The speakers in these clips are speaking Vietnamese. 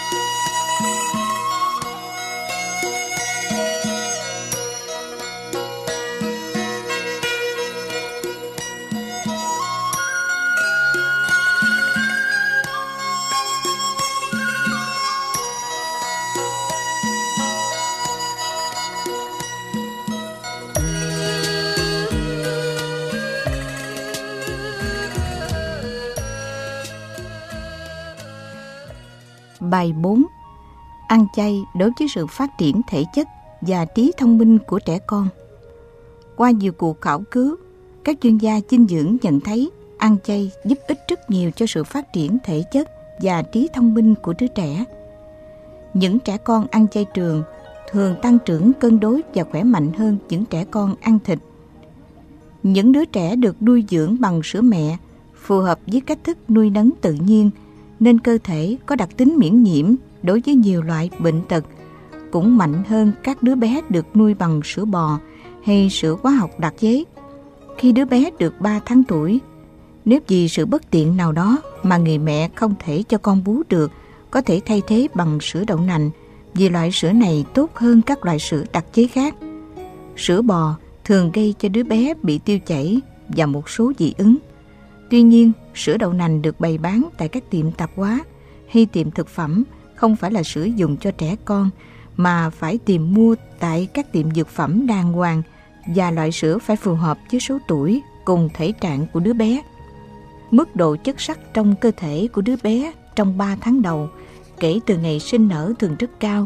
Bài 4. Ăn chay đối với sự phát triển thể chất và trí thông minh của trẻ con. Qua nhiều cuộc khảo cứu, các chuyên gia dinh dưỡng nhận thấy ăn chay giúp ích rất nhiều cho sự phát triển thể chất và trí thông minh của đứa trẻ. Những trẻ con ăn chay trường thường tăng trưởng cân đối và khỏe mạnh hơn những trẻ con ăn thịt. Những đứa trẻ được nuôi dưỡng bằng sữa mẹ phù hợp với cách thức nuôi nấng tự nhiên, nên cơ thể có đặc tính miễn nhiễm đối với nhiều loại bệnh tật, cũng mạnh hơn các đứa bé được nuôi bằng sữa bò hay sữa hóa học đặc chế. Khi đứa bé được 3 tháng tuổi, nếu vì sự bất tiện nào đó mà người mẹ không thể cho con bú được, có thể thay thế bằng sữa đậu nành, vì loại sữa này tốt hơn các loại sữa đặc chế khác. Sữa bò thường gây cho đứa bé bị tiêu chảy và một số dị ứng. Tuy nhiên, sữa đậu nành được bày bán tại các tiệm tạp hóa hay tiệm thực phẩm không phải là sữa dùng cho trẻ con, mà phải tìm mua tại các tiệm dược phẩm đàng hoàng, và loại sữa phải phù hợp với số tuổi cùng thể trạng của đứa bé. Mức độ chất sắt trong cơ thể của đứa bé trong 3 tháng đầu kể từ ngày sinh nở thường rất cao,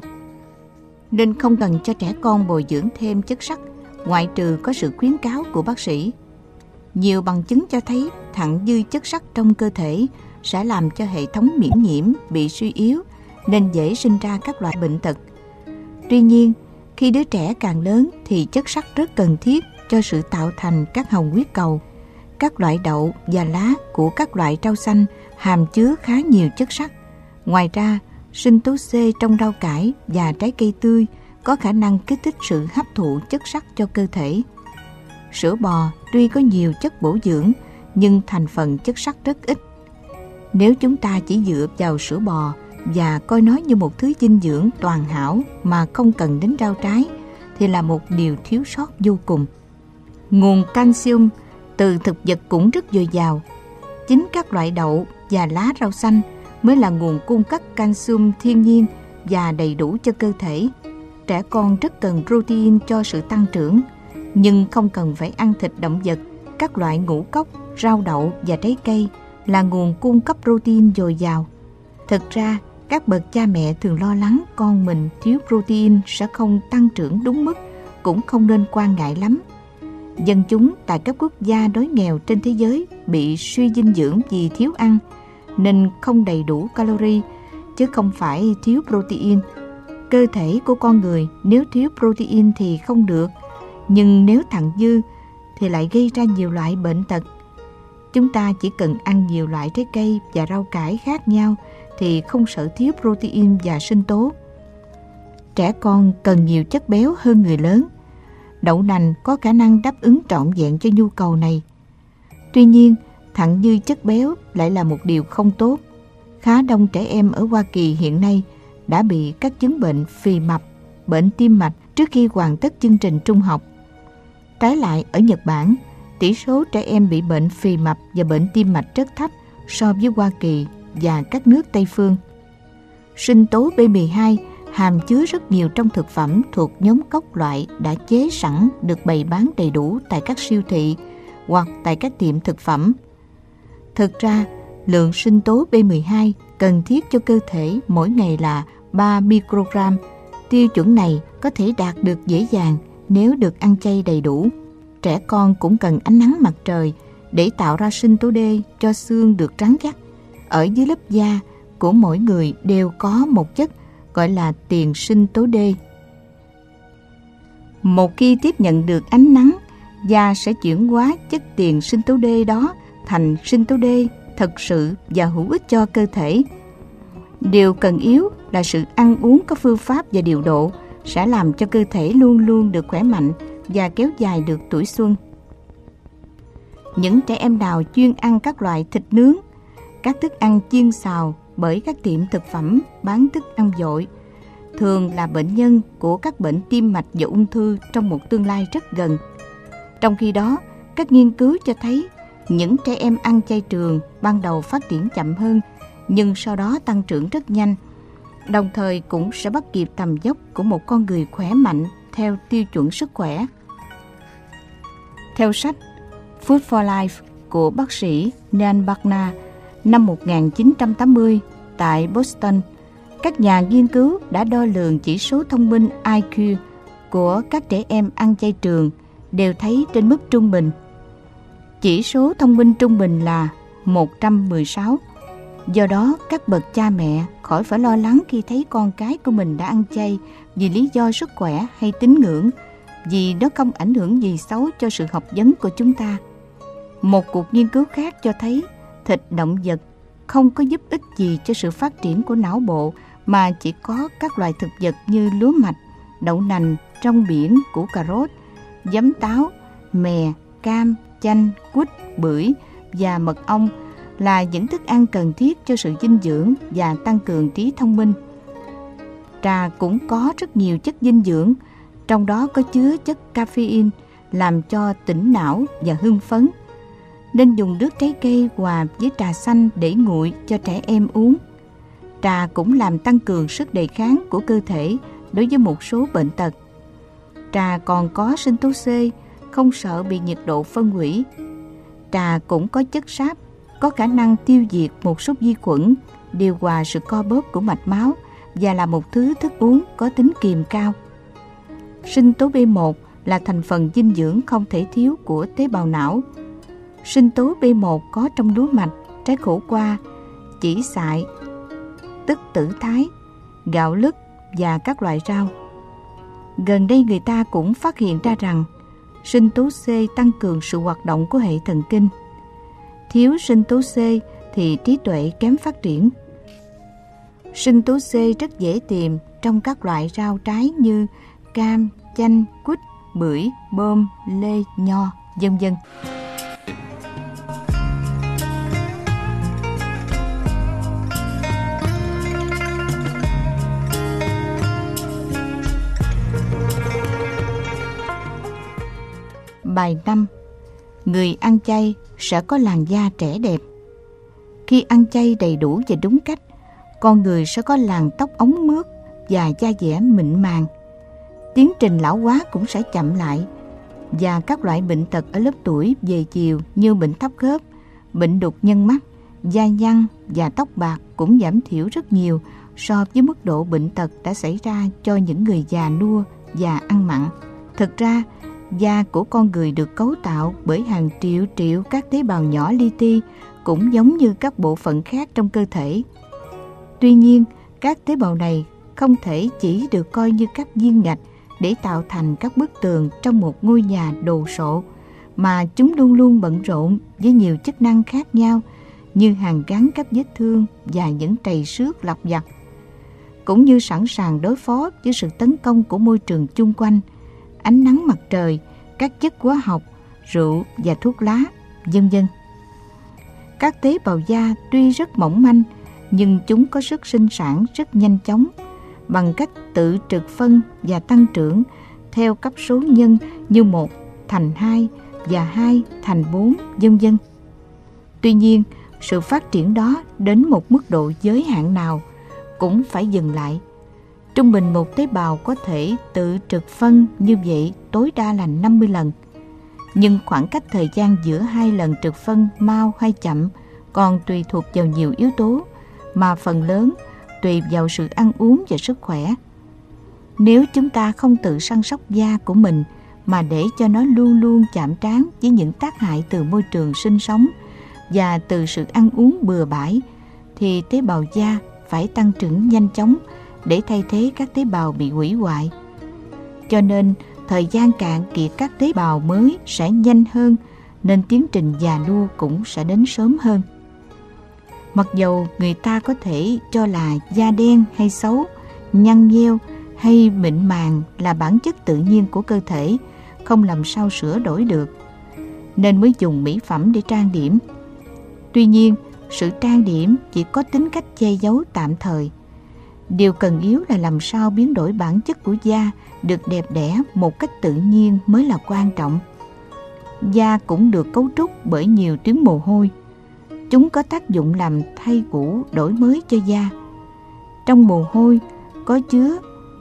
nên không cần cho trẻ con bồi dưỡng thêm chất sắt, ngoại trừ có sự khuyến cáo của bác sĩ. Nhiều bằng chứng cho thấy thặng dư chất sắt trong cơ thể sẽ làm cho hệ thống miễn nhiễm bị suy yếu, nên dễ sinh ra các loại bệnh tật. Tuy nhiên, khi đứa trẻ càng lớn thì chất sắt rất cần thiết cho sự tạo thành các hồng huyết cầu. Các loại đậu và lá của các loại rau xanh hàm chứa khá nhiều chất sắt. Ngoài ra, sinh tố C trong rau cải và trái cây tươi có khả năng kích thích sự hấp thụ chất sắt cho cơ thể. Sữa bò tuy có nhiều chất bổ dưỡng, nhưng thành phần chất sắt rất ít. Nếu chúng ta chỉ dựa vào sữa bò và coi nó như một thứ dinh dưỡng toàn hảo mà không cần đến rau trái, thì là một điều thiếu sót vô cùng. Nguồn calcium từ thực vật cũng rất dồi dào. Chính các loại đậu và lá rau xanh mới là nguồn cung cấp calcium thiên nhiên và đầy đủ cho cơ thể. Trẻ con rất cần protein cho sự tăng trưởng, nhưng không cần phải ăn thịt động vật. Các loại ngũ cốc, rau đậu và trái cây là nguồn cung cấp protein dồi dào. Thực ra, các bậc cha mẹ thường lo lắng con mình thiếu protein sẽ không tăng trưởng đúng mức, cũng không nên quan ngại lắm. Dân chúng tại các quốc gia đói nghèo trên thế giới bị suy dinh dưỡng vì thiếu ăn, nên không đầy đủ calorie, chứ không phải thiếu protein. Cơ thể của con người nếu thiếu protein thì không được, nhưng nếu thặng dư thì lại gây ra nhiều loại bệnh tật. Chúng ta chỉ cần ăn nhiều loại trái cây và rau cải khác nhau thì không sợ thiếu protein và sinh tố. Trẻ con cần nhiều chất béo hơn người lớn. Đậu nành có khả năng đáp ứng trọn vẹn cho nhu cầu này. Tuy nhiên, thặng dư chất béo lại là một điều không tốt. Khá đông trẻ em ở Hoa Kỳ hiện nay đã bị các chứng bệnh phì mập, bệnh tim mạch trước khi hoàn tất chương trình trung học. Trái lại, ở Nhật Bản, tỷ số trẻ em bị bệnh phì mập và bệnh tim mạch rất thấp so với Hoa Kỳ và các nước Tây phương. Sinh tố B12 hàm chứa rất nhiều trong thực phẩm thuộc nhóm cốc loại đã chế sẵn, được bày bán đầy đủ tại các siêu thị hoặc tại các tiệm thực phẩm. Thực ra, lượng sinh tố B12 cần thiết cho cơ thể mỗi ngày là 3 microgram. Tiêu chuẩn này có thể đạt được dễ dàng nếu được ăn chay đầy đủ. Trẻ con cũng cần ánh nắng mặt trời để tạo ra sinh tố D cho xương được rắn chắc. Ở dưới lớp da của mỗi người đều có một chất gọi là tiền sinh tố D. Một khi tiếp nhận được ánh nắng, da sẽ chuyển hóa chất tiền sinh tố D đó thành sinh tố D thật sự và hữu ích cho cơ thể. Điều cần yếu là sự ăn uống có phương pháp và điều độ sẽ làm cho cơ thể luôn luôn được khỏe mạnh và kéo dài được tuổi xuân. Những trẻ em nào chuyên ăn các loại thịt nướng, các thức ăn chiên xào bởi các tiệm thực phẩm bán thức ăn vội, thường là bệnh nhân của các bệnh tim mạch và ung thư trong một tương lai rất gần. Trong khi đó, các nghiên cứu cho thấy những trẻ em ăn chay trường ban đầu phát triển chậm hơn, nhưng sau đó tăng trưởng rất nhanh, đồng thời cũng sẽ bắt kịp tầm dốc của một con người khỏe mạnh theo tiêu chuẩn sức khỏe. Theo sách Food for Life của bác sĩ Neal Barnard năm 1980 tại Boston, các nhà nghiên cứu đã đo lường chỉ số thông minh IQ của các trẻ em ăn chay trường đều thấy trên mức trung bình. Chỉ số thông minh trung bình là 116. Do đó, các bậc cha mẹ khỏi phải lo lắng khi thấy con cái của mình đã ăn chay vì lý do sức khỏe hay tín ngưỡng, vì nó không ảnh hưởng gì xấu cho sự học vấn của chúng ta. Một cuộc nghiên cứu khác cho thấy thịt động vật không có giúp ích gì cho sự phát triển của não bộ, mà chỉ có các loại thực vật như lúa mạch, đậu nành, rong biển, củ cà rốt, giấm táo, mè, cam, chanh, quýt, bưởi và mật ong là những thức ăn cần thiết cho sự dinh dưỡng và tăng cường trí thông minh. Trà cũng có rất nhiều chất dinh dưỡng, trong đó có chứa chất caffeine làm cho tỉnh não và hưng phấn. Nên dùng nước trái cây hòa với trà xanh để nguội cho trẻ em uống. Trà cũng làm tăng cường sức đề kháng của cơ thể đối với một số bệnh tật. Trà còn có sinh tố C, không sợ bị nhiệt độ phân hủy. Trà cũng có chất sáp, có khả năng tiêu diệt một số vi khuẩn, điều hòa sự co bóp của mạch máu và là một thứ thức uống có tính kiềm cao. Sinh tố B1 là thành phần dinh dưỡng không thể thiếu của tế bào não. Sinh tố B1 có trong lúa mạch, trái khổ qua, chỉ xại, tức tử thái, gạo lứt và các loại rau. Gần đây người ta cũng phát hiện ra rằng sinh tố C tăng cường sự hoạt động của hệ thần kinh. Thiếu sinh tố C thì trí tuệ kém phát triển. Sinh tố C rất dễ tìm trong các loại rau trái như cam, chanh, quýt, bưởi, bơm, lê, nho, vân vân. Bài 5. Người ăn chay sẽ có làn da trẻ đẹp. Khi ăn chay đầy đủ và đúng cách, con người sẽ có làn tóc óng mướt và da dẻ mịn màng. Tiến trình lão hóa cũng sẽ chậm lại, và các loại bệnh tật ở lớp tuổi về chiều như bệnh thấp khớp, bệnh đục nhân mắt, da nhăn và tóc bạc cũng giảm thiểu rất nhiều so với mức độ bệnh tật đã xảy ra cho những người già nua và ăn mặn. Thực ra, da của con người được cấu tạo bởi hàng triệu triệu các tế bào nhỏ li ti, cũng giống như các bộ phận khác trong cơ thể. Tuy nhiên, các tế bào này không thể chỉ được coi như các viên gạch để tạo thành các bức tường trong một ngôi nhà đồ sộ, mà chúng luôn luôn bận rộn với nhiều chức năng khác nhau như hàn gắn các vết thương và những trầy xước lặt vặt, cũng như sẵn sàng đối phó với sự tấn công của môi trường chung quanh, ánh nắng mặt trời, các chất hóa học, rượu và thuốc lá, vân vân. Các tế bào da tuy rất mỏng manh, nhưng chúng có sức sinh sản rất nhanh chóng bằng cách tự trực phân và tăng trưởng theo cấp số nhân như 1 thành 2 và 2 thành 4, vân vân. Tuy nhiên, sự phát triển đó đến một mức độ giới hạn nào cũng phải dừng lại. Trung bình một tế bào có thể tự trực phân như vậy tối đa là 50 lần. Nhưng khoảng cách thời gian giữa 2 lần trực phân mau hay chậm còn tùy thuộc vào nhiều yếu tố, mà phần lớn tùy vào sự ăn uống và sức khỏe. Nếu chúng ta không tự săn sóc da của mình mà để cho nó luôn luôn chạm trán với những tác hại từ môi trường sinh sống và từ sự ăn uống bừa bãi, thì tế bào da phải tăng trưởng nhanh chóng để thay thế các tế bào bị hủy hoại. Cho nên, thời gian cạn kiệt các tế bào mới sẽ nhanh hơn, nên tiến trình già nua cũng sẽ đến sớm hơn. Mặc dầu người ta có thể cho là da đen hay xấu, nhăn nheo hay mịn màng là bản chất tự nhiên của cơ thể, không làm sao sửa đổi được, nên mới dùng mỹ phẩm để trang điểm. Tuy nhiên, sự trang điểm chỉ có tính cách che giấu tạm thời. Điều cần yếu là làm sao biến đổi bản chất của da được đẹp đẽ một cách tự nhiên mới là quan trọng. Da cũng được cấu trúc bởi nhiều tuyến mồ hôi. Chúng có tác dụng làm thay cũ, đổi mới cho da. Trong mồ hôi có chứa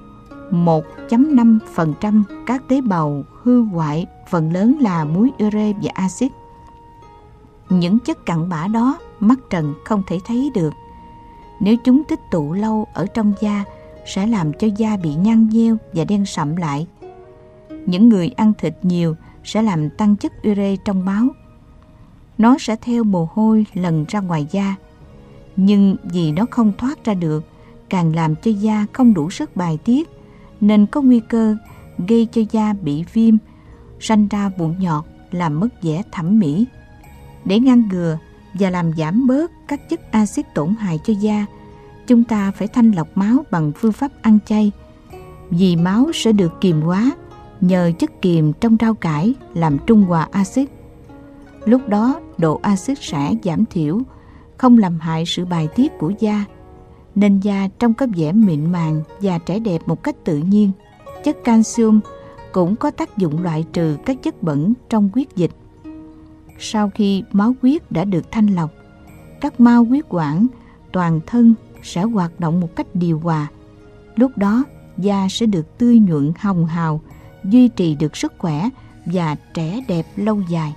1,5% các tế bào hư hoại, phần lớn là muối ure và axit. Những chất cặn bã đó mắt trần không thể thấy được. Nếu chúng tích tụ lâu ở trong da sẽ làm cho da bị nhăn nheo và đen sậm lại. Những người ăn thịt nhiều sẽ làm tăng chất ure trong máu. Nó sẽ theo mồ hôi lần ra ngoài da, nhưng vì nó không thoát ra được, càng làm cho da không đủ sức bài tiết, nên có nguy cơ gây cho da bị viêm, sanh ra mụn nhọt, làm mất vẻ thẩm mỹ. Để ngăn ngừa và làm giảm bớt các chất axit tổn hại cho da, chúng ta phải thanh lọc máu bằng phương pháp ăn chay, vì máu sẽ được kiềm hóa nhờ chất kiềm trong rau cải làm trung hòa axit. Lúc đó độ axit sẽ giảm thiểu, không làm hại sự bài tiết của da, nên da trông có vẻ mịn màng và trẻ đẹp một cách tự nhiên. Chất calcium cũng có tác dụng loại trừ các chất bẩn trong huyết dịch. Sau khi máu huyết đã được thanh lọc, các mao huyết quản toàn thân sẽ hoạt động một cách điều hòa. Lúc đó da sẽ được tươi nhuận hồng hào, duy trì được sức khỏe và trẻ đẹp lâu dài.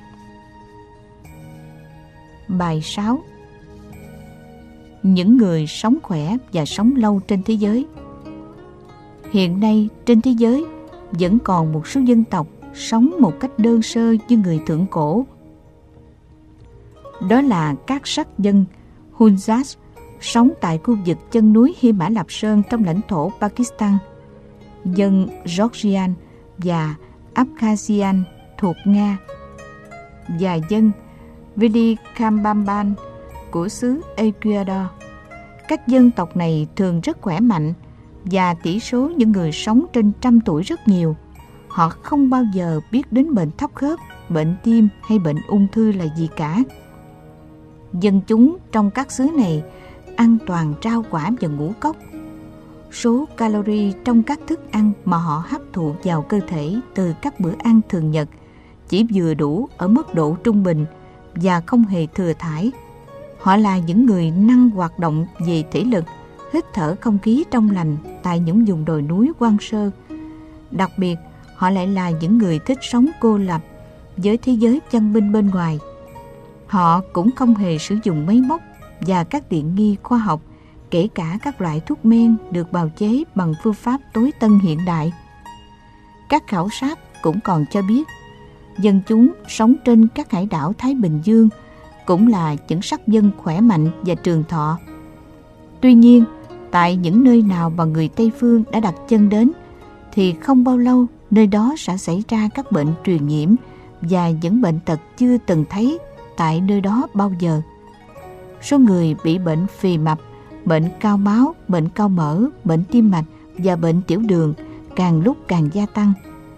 Bài 6. Những người sống khỏe và sống lâu trên thế giới. Hiện nay trên thế giới vẫn còn một số dân tộc sống một cách đơn sơ như người thượng cổ. Đó là các sắc dân Hunzas sống tại khu vực chân núi Hy Mã Lạp Sơn trong lãnh thổ Pakistan, dân Georgian và Abkhazian thuộc Nga, và dân Velikambamban của xứ Ecuador. Các dân tộc này thường rất khỏe mạnh và tỷ số những người sống trên 100 tuổi rất nhiều. Họ không bao giờ biết đến bệnh thấp khớp, bệnh tim hay bệnh ung thư là gì cả. Dân chúng trong các xứ này ăn toàn rau quả và ngũ cốc. Số calorie trong các thức ăn mà họ hấp thụ vào cơ thể từ các bữa ăn thường nhật chỉ vừa đủ ở mức độ trung bình và không hề thừa thải. Họ là những người năng hoạt động về thể lực, hít thở không khí trong lành tại những vùng đồi núi hoang sơ. Đặc biệt, họ lại là những người thích sống cô lập với thế giới văn minh bên ngoài. Họ cũng không hề sử dụng máy móc và các tiện nghi khoa học, kể cả các loại thuốc men được bào chế bằng phương pháp tối tân hiện đại. Các khảo sát cũng còn cho biết, dân chúng sống trên các hải đảo Thái Bình Dương cũng là những sắc dân khỏe mạnh và trường thọ. Tuy nhiên, tại những nơi nào mà người Tây Phương đã đặt chân đến, thì không bao lâu nơi đó sẽ xảy ra các bệnh truyền nhiễm và những bệnh tật chưa từng thấy tại nơi đó bao giờ. Số người bị bệnh phì mập, bệnh cao máu, bệnh cao mỡ, bệnh tim mạch và bệnh tiểu đường càng lúc càng gia tăng.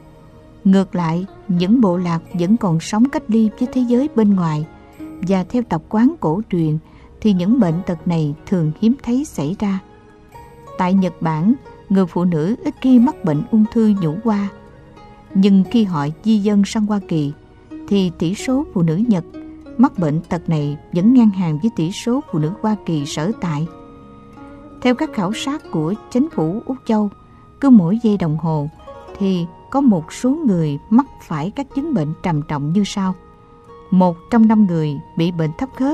Ngược lại, những bộ lạc vẫn còn sống cách ly với thế giới bên ngoài, và theo tập quán cổ truyền thì những bệnh tật này thường hiếm thấy xảy ra. Tại Nhật Bản, người phụ nữ ít khi mắc bệnh ung thư nhũ hoa. Nhưng khi họ di dân sang Hoa Kỳ, thì tỷ số phụ nữ Nhật mắc bệnh tật này vẫn ngang hàng với tỷ số phụ nữ Hoa Kỳ sở tại. Theo các khảo sát của chính phủ Úc Châu, cứ mỗi giây đồng hồ thì có một số người mắc phải các chứng bệnh trầm trọng như sau. 1 trong 5 người bị bệnh thấp khớp,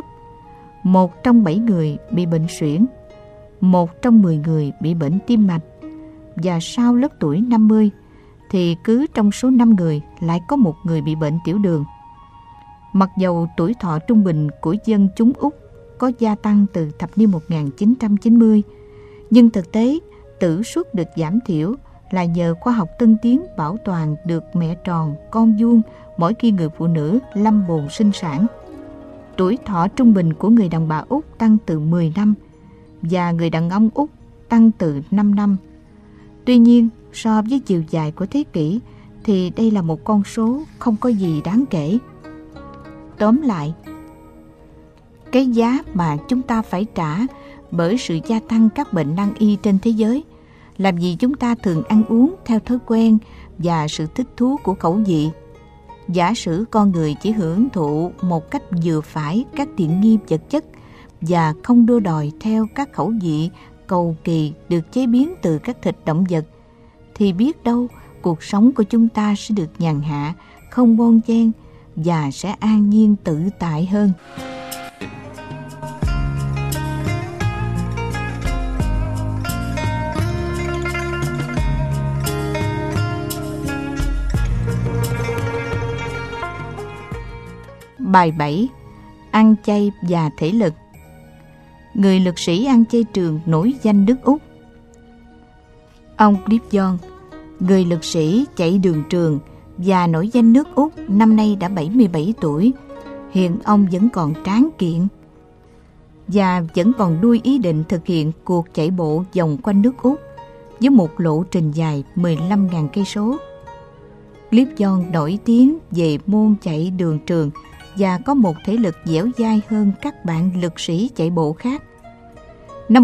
1 trong 7 người bị bệnh suyễn, 1 trong 10 người bị bệnh tim mạch. Và sau lớp tuổi 50 thì cứ trong số 5 người lại có 1 người bị bệnh tiểu đường. Mặc dầu tuổi thọ trung bình của dân chúng Úc có gia tăng từ thập niên 1990, nhưng thực tế tử suất được giảm thiểu là nhờ khoa học tân tiến bảo toàn được mẹ tròn, con vuông mỗi khi người phụ nữ lâm bồn sinh sản. Tuổi thọ trung bình của người đàn bà Úc tăng từ 10 năm và người đàn ông Úc tăng từ 5 năm. Tuy nhiên, so với chiều dài của thế kỷ thì đây là một con số không có gì đáng kể. Tóm lại, cái giá mà chúng ta phải trả bởi sự gia tăng các bệnh nan y trên thế giới, làm gì chúng ta thường ăn uống theo thói quen và sự thích thú của khẩu vị. Giả sử con người chỉ hưởng thụ một cách vừa phải các tiện nghi vật chất và không đua đòi theo các khẩu vị cầu kỳ được chế biến từ các thịt động vật, thì biết đâu cuộc sống của chúng ta sẽ được nhàn hạ, không bon chen và sẽ an nhiên tự tại hơn. Bài 7. Ăn chay và thể lực. Người lực sĩ ăn chay trường nổi danh nước Úc. Ông Cliff Jones, người lực sĩ chạy đường trường và nổi danh nước Úc, năm nay đã 77 tuổi. Hiện ông vẫn còn tráng kiện và vẫn còn nuôi ý định thực hiện cuộc chạy bộ vòng quanh nước Úc với một lộ trình dài 15.000 cây số. Cliff Jones nổi tiếng về môn chạy đường trường và có một thể lực dẻo dai hơn các bạn lực sĩ chạy bộ khác. Năm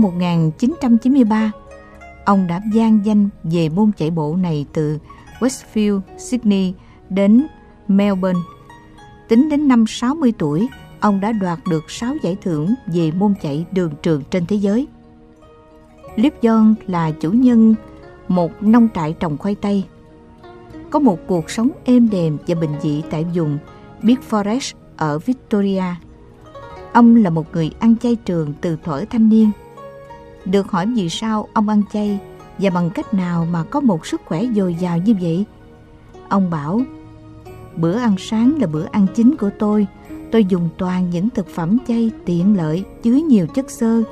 1993, ông đã vang danh về môn chạy bộ này từ Westfield, Sydney đến Melbourne. Tính đến năm 60 tuổi, ông đã đoạt được 6 giải thưởng về môn chạy đường trường trên thế giới. Cliff Jones là chủ nhân một nông trại trồng khoai tây, có một cuộc sống êm đềm và bình dị tại vùng Big Forest ở Victoria. Ông là một người ăn chay trường từ thuở thanh niên. Được hỏi vì sao ông ăn chay và bằng cách nào mà có một sức khỏe dồi dào như vậy, ông bảo: bữa ăn sáng là bữa ăn chính của tôi. Tôi dùng toàn những thực phẩm chay tiện lợi chứa nhiều chất xơ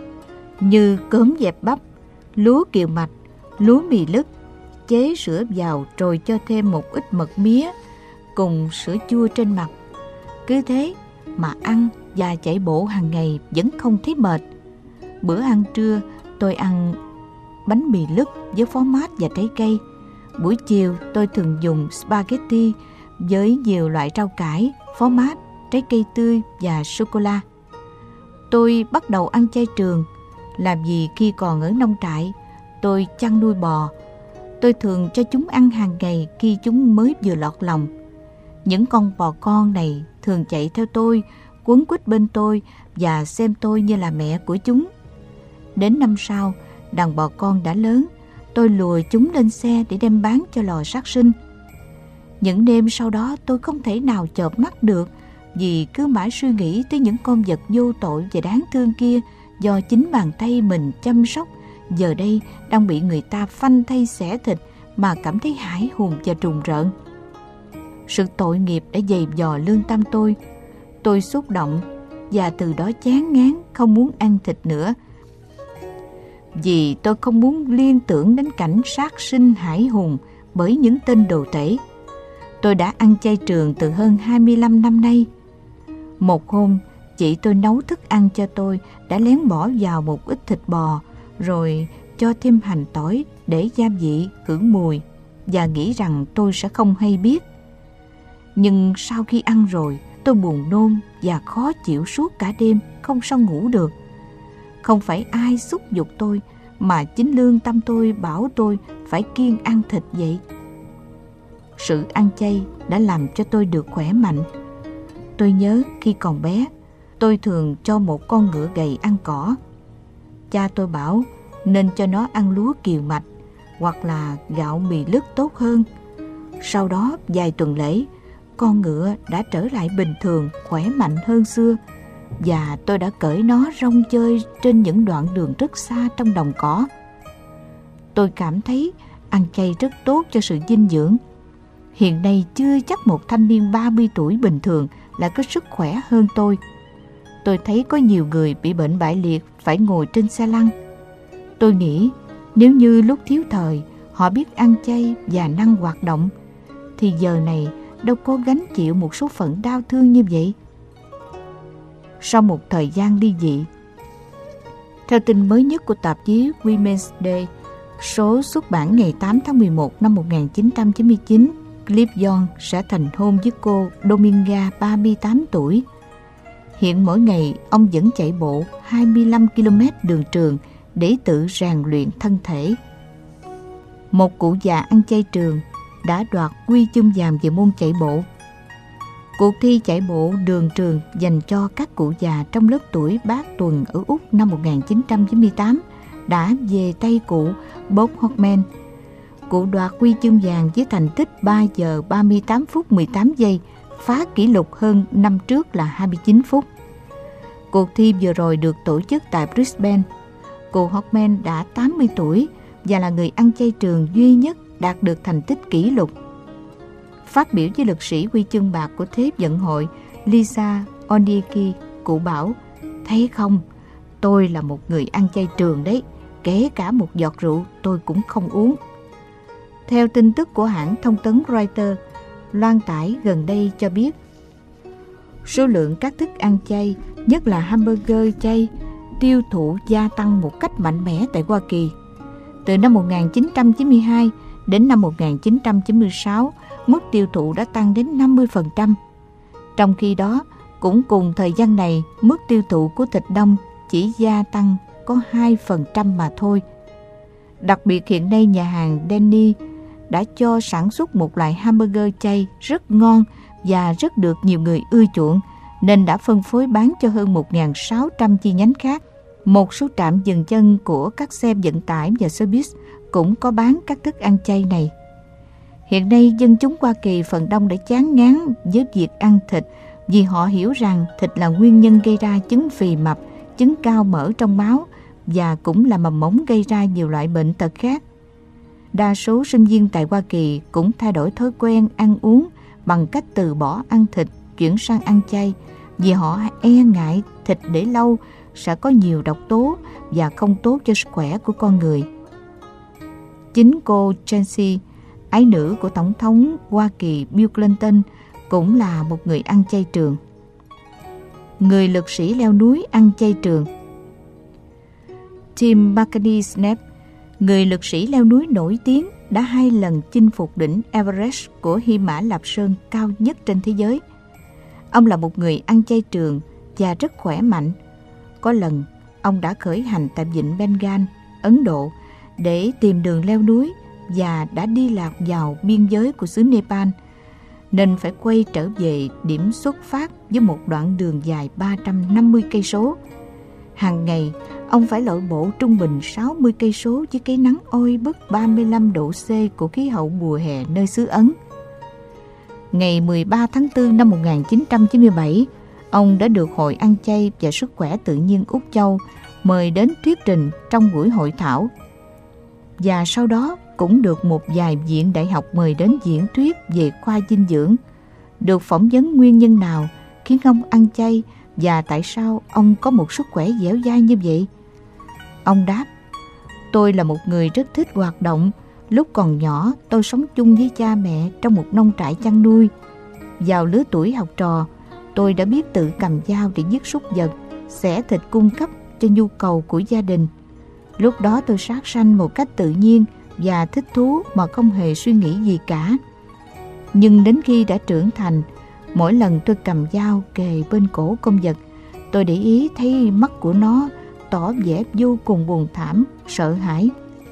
như cốm dẹp bắp, lúa kiều mạch, lúa mì lứt, chế sữa vào rồi cho thêm một ít mật mía cùng sữa chua trên mặt. Cứ thế mà ăn và chạy bộ hàng ngày vẫn không thấy mệt. Bữa ăn trưa tôi ăn bánh mì lứt với phó mát và trái cây. Buổi chiều tôi thường dùng spaghetti với nhiều loại rau cải, phó mát, trái cây tươi và sô-cô-la. Tôi bắt đầu ăn chay trường làm gì khi còn ở nông trại. Tôi chăn nuôi bò. Tôi thường cho chúng ăn hàng ngày khi chúng mới vừa lọt lòng. Những con bò con này thường chạy theo tôi, quấn quýt bên tôi và xem tôi như là mẹ của chúng. Đến năm sau, đàn bò con đã lớn, tôi lùa chúng lên xe để đem bán cho lò sát sinh. Những đêm sau đó tôi không thể nào chợp mắt được vì cứ mãi suy nghĩ tới những con vật vô tội và đáng thương kia do chính bàn tay mình chăm sóc, giờ đây đang bị người ta phanh thây xẻ thịt mà cảm thấy hãi hùng và trùng rợn. Sự tội nghiệp đã dày vò lương tâm tôi. Tôi xúc động và từ đó chán ngán không muốn ăn thịt nữa, vì tôi không muốn liên tưởng đến cảnh sát sinh hãi hùng bởi những tên đồ tể. Tôi đã ăn chay trường từ hơn 25 năm nay. Một hôm, chị tôi nấu thức ăn cho tôi đã lén bỏ vào một ít thịt bò, rồi cho thêm hành tỏi để gia vị khử mùi và nghĩ rằng tôi sẽ không hay biết. Nhưng sau khi ăn rồi, tôi buồn nôn và khó chịu suốt cả đêm, không sao ngủ được. Không phải ai xúc giục tôi, mà chính lương tâm tôi bảo tôi phải kiêng ăn thịt vậy. Sự ăn chay đã làm cho tôi được khỏe mạnh. Tôi nhớ khi còn bé, tôi thường cho một con ngựa gầy ăn cỏ. Cha tôi bảo nên cho nó ăn lúa kiều mạch hoặc là gạo mì lứt tốt hơn. Sau đó vài tuần lễ, con ngựa đã trở lại bình thường, khỏe mạnh hơn xưa, và tôi đã cởi nó rong chơi trên những đoạn đường rất xa trong đồng cỏ. Tôi cảm thấy ăn chay rất tốt cho sự dinh dưỡng. Hiện nay chưa chắc một thanh niên 30 tuổi bình thường lại có sức khỏe hơn tôi. Tôi thấy có nhiều người bị bệnh bại liệt phải ngồi trên xe lăn. Tôi nghĩ nếu như lúc thiếu thời họ biết ăn chay và năng hoạt động, thì giờ này đâu có gánh chịu một số phận đau thương như vậy. Sau một thời gian ly dị, theo tin mới nhất của tạp chí Women's Day, số xuất bản ngày 8 tháng 11 năm 1999, Cliff Jones sẽ thành hôn với cô Dominga, 38 tuổi. Hiện mỗi ngày ông vẫn chạy bộ 25 km đường trường để tự rèn luyện thân thể. Một cụ già ăn chay trường đã đoạt huy chương vàng về môn chạy bộ. Cuộc thi chạy bộ đường trường dành cho các cụ già trong lớp tuổi bát tuần ở Úc năm 1998 đã về tay cụ Bob Hockman. Cụ đoạt huy chương vàng với thành tích 3 giờ 38 phút 18 giây, phá kỷ lục hơn năm trước là 29 phút. Cuộc thi vừa rồi được tổ chức tại Brisbane. Cụ Hockman đã 80 tuổi và là người ăn chay trường duy nhất đạt được thành tích kỷ lục. Phát biểu với lực sĩ huy chương bạc của Thế vận hội Lisa Ondieki, cụ bảo: "Thấy không, tôi là một người ăn chay trường đấy, kể cả một giọt rượu tôi cũng không uống." Theo tin tức của hãng thông tấn Reuters loan tải gần đây cho biết, số lượng các thức ăn chay, nhất là hamburger chay, tiêu thụ gia tăng một cách mạnh mẽ tại Hoa Kỳ. Từ năm 1992 đến năm 1996, mức tiêu thụ đã tăng đến 50%. Trong khi đó, cũng cùng thời gian này, mức tiêu thụ của thịt đông chỉ gia tăng có 2% mà thôi. Đặc biệt hiện nay nhà hàng Denny đã cho sản xuất một loại hamburger chay rất ngon và rất được nhiều người ưa chuộng, nên đã phân phối bán cho hơn 1.600 chi nhánh khác. Một số trạm dừng chân của các xe vận tải và xe buýt cũng có bán các thức ăn chay này. Hiện nay, dân chúng Hoa Kỳ phần đông đã chán ngán với việc ăn thịt vì họ hiểu rằng thịt là nguyên nhân gây ra chứng phì mập, chứng cao mỡ trong máu và cũng là mầm mống gây ra nhiều loại bệnh tật khác. Đa số sinh viên tại Hoa Kỳ cũng thay đổi thói quen ăn uống bằng cách từ bỏ ăn thịt, chuyển sang ăn chay vì họ e ngại thịt để lâu sẽ có nhiều độc tố và không tốt cho sức khỏe của con người. Chính cô Chelsea, ái nữ của Tổng thống Hoa Kỳ Bill Clinton, cũng là một người ăn chay trường. Người lực sĩ leo núi ăn chay trường. Tim McKinney-Snape, người lực sĩ leo núi nổi tiếng, đã 2 lần chinh phục đỉnh Everest của Hy Mã Lạp Sơn cao nhất trên thế giới. Ông là một người ăn chay trường và rất khỏe mạnh. Có lần, ông đã khởi hành tại vịnh Bengal, Ấn Độ để tìm đường leo núi và đã đi lạc vào biên giới của xứ Nepal, nên phải quay trở về điểm xuất phát với một đoạn đường dài 350 cây số. Hàng ngày, ông phải lội bộ trung bình 60 cây số với cái nắng oi bức 35 độ C của khí hậu mùa hè nơi xứ Ấn. Ngày 13 tháng 4 năm 1997, ông đã được Hội Ăn chay và Sức khỏe tự nhiên Úc Châu mời đến thuyết trình trong buổi hội thảo. Và sau đó cũng được một vài viện đại học mời đến diễn thuyết về khoa dinh dưỡng. Được phỏng vấn nguyên nhân nào khiến ông ăn chay và tại sao ông có một sức khỏe dẻo dai như vậy. Ông đáp: "Tôi là một người rất thích hoạt động. Lúc còn nhỏ, tôi sống chung với cha mẹ trong một nông trại chăn nuôi. Vào lứa tuổi học trò, tôi đã biết tự cầm dao để giết súc vật, xẻ thịt cung cấp cho nhu cầu của gia đình. Lúc đó tôi sát sanh một cách tự nhiên và thích thú mà không hề suy nghĩ gì cả. Nhưng đến khi đã trưởng thành, mỗi lần tôi cầm dao kề bên cổ con vật, tôi để ý thấy mắt của nó tỏ vẻ vô cùng buồn thảm, sợ hãi,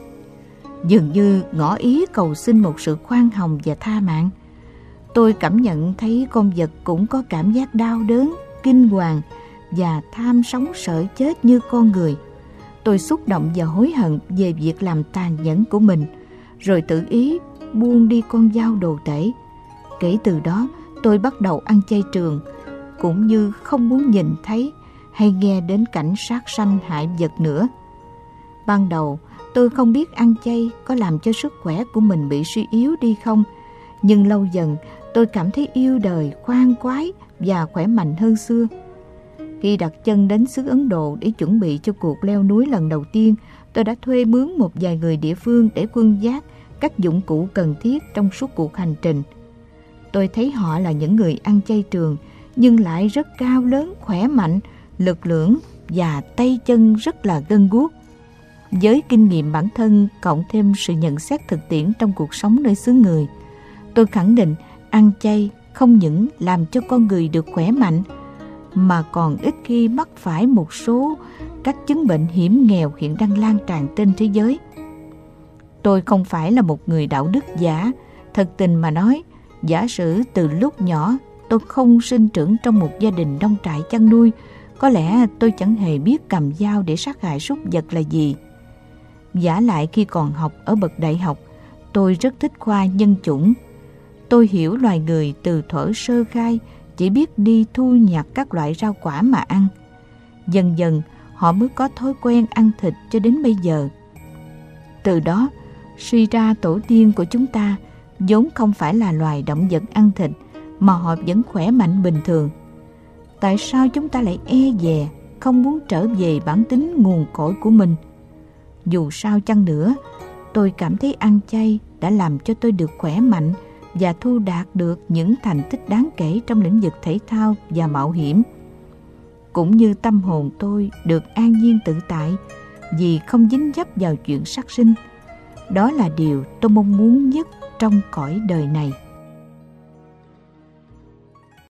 dường như ngỏ ý cầu xin một sự khoan hồng và tha mạng. Tôi cảm nhận thấy con vật cũng có cảm giác đau đớn, kinh hoàng và tham sống sợ chết như con người. Tôi xúc động và hối hận về việc làm tàn nhẫn của mình, rồi tự ý buông đi con dao đồ tể. Kể từ đó, tôi bắt đầu ăn chay trường, cũng như không muốn nhìn thấy hay nghe đến cảnh sát sanh hại vật nữa. Ban đầu, tôi không biết ăn chay có làm cho sức khỏe của mình bị suy yếu đi không, nhưng lâu dần tôi cảm thấy yêu đời, khoan khoái và khỏe mạnh hơn xưa. Khi đặt chân đến xứ Ấn Độ để chuẩn bị cho cuộc leo núi lần đầu tiên, tôi đã thuê mướn một vài người địa phương để khuân vác các dụng cụ cần thiết trong suốt cuộc hành trình. Tôi thấy họ là những người ăn chay trường, nhưng lại rất cao lớn, khỏe mạnh, lực lưỡng và tay chân rất là gân guốc. Với kinh nghiệm bản thân cộng thêm sự nhận xét thực tiễn trong cuộc sống nơi xứ người, tôi khẳng định ăn chay không những làm cho con người được khỏe mạnh, mà còn ít khi mắc phải một số các chứng bệnh hiểm nghèo hiện đang lan tràn trên thế giới. Tôi không phải là một người đạo đức giả. Thật tình mà nói, giả sử từ lúc nhỏ tôi không sinh trưởng trong một gia đình nông trại chăn nuôi, có lẽ tôi chẳng hề biết cầm dao để sát hại súc vật là gì. Vả lại khi còn học ở bậc đại học, tôi rất thích khoa nhân chủng. Tôi hiểu loài người từ thuở sơ khai chỉ biết đi thu nhặt các loại rau quả mà ăn. Dần dần họ mới có thói quen ăn thịt cho đến bây giờ. Từ đó suy ra tổ tiên của chúng ta vốn không phải là loài động vật ăn thịt, mà họ vẫn khỏe mạnh bình thường. Tại sao chúng ta lại e dè, không muốn trở về bản tính nguồn cội của mình? Dù sao chăng nữa, tôi cảm thấy ăn chay đã làm cho tôi được khỏe mạnh và thu đạt được những thành tích đáng kể trong lĩnh vực thể thao và mạo hiểm. Cũng như tâm hồn tôi được an nhiên tự tại vì không dính dấp vào chuyện sát sinh. Đó là điều tôi mong muốn nhất trong cõi đời này.